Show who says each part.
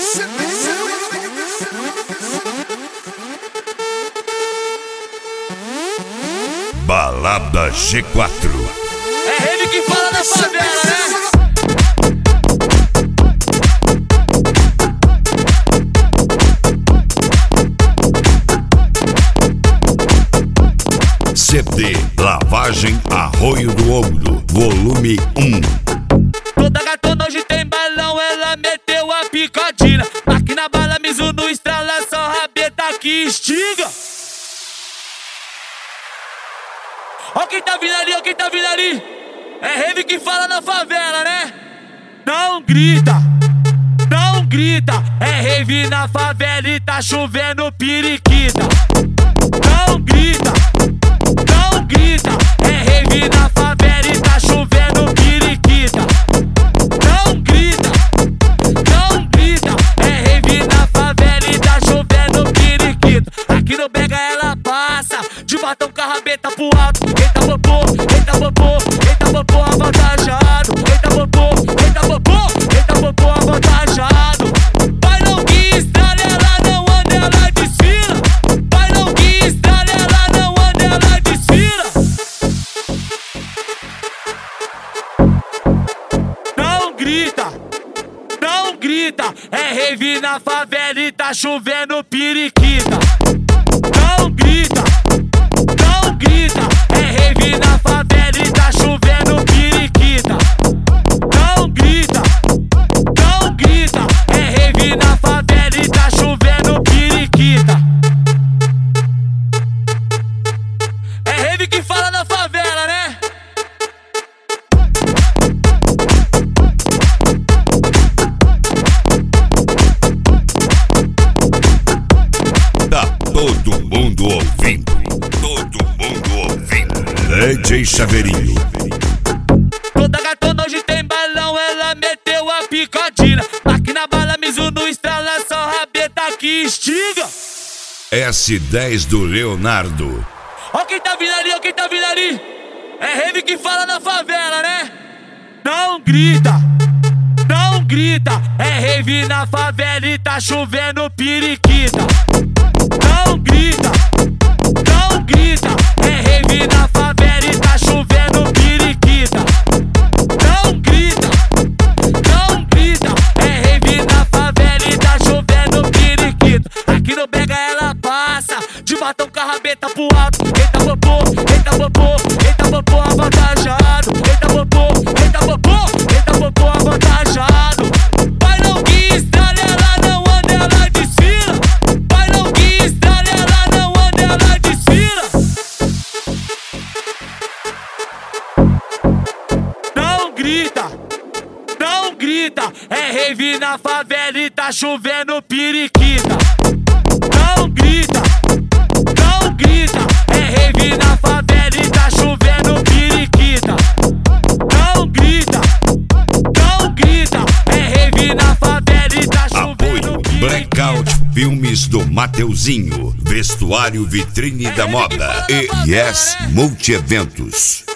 Speaker 1: Balada G4.
Speaker 2: É rave que fala da favela, né?
Speaker 1: CD Lavagem Arroio do Ouro, volume 1.
Speaker 2: Toda gatona hoje tem balão, ela meteu a picadilha. Aqui na bala, Mizuno estrala, só rabeta que estiga. Ó quem tá vindo ali, ó quem tá vindo ali. É rave que fala na favela, né? Não grita, não grita. É rave na favela e tá chovendo periquita. Não grita, não grita. É rave na favela e tá chovendo periquita. Não grita, não grita. É rave na favela e tá chovendo periquita. Aqui no Bega ela passa de batom com a rabeta pro alto. Eita bobô, eita bobô, eita bobô avantajado. Eita bobô, eita bobô, eita bobô avantajado. Vai não que estrala, ela não anda, ela desfila. Vai não que estrala, ela não anda, ela desfila. Não grita, não grita. É rave na favela e tá chovendo periquita. Não grita, não grita. É rave na favela e tá chovendo periquita. Não grita, não grita. É rave na favela e tá chovendo periquita. É rave que fala na favela, né?
Speaker 1: Tá todo mundo ouvindo, todo mundo ouvindo. DJ Chaveirinho.
Speaker 2: Toda gatona hoje tem balão, ela meteu a picadilha. Aqui na bala, Mizuno estrala, só rabeta que estiga.
Speaker 1: S10 do Leonardo.
Speaker 2: Ó quem tá vindo ali, ó quem tá vindo ali. É rave que fala na favela, né? Não grita, não grita. É rave na favela e tá chovendo periquita. Não grita, não grita. É rave na favela e tá chovendo periquita. Não grita, não grita. É rave na favela e tá chovendo periquita. Aqui no Bega ela passa de batom com a rabeta pro alto. Eita bobô, eita bobô, eita bobô avantajado. Eita bobô, eita bobô, eita bobô avantajado. Vai não que estrala, ela não anda, ela desfila. Vai não que estrala, ela não anda, ela desfila. Não grita, não grita. É rave na favela e tá chovendo periquita. Não grita, não grita. É rave na favela e tá chovendo periquita. Não grita, não grita. É rave na favela e tá chovendo
Speaker 1: Apoio
Speaker 2: periquita.
Speaker 1: Blackout Filmes do Mateuzinho, Vestuário Vitrine da Moda e Yes Multieventos.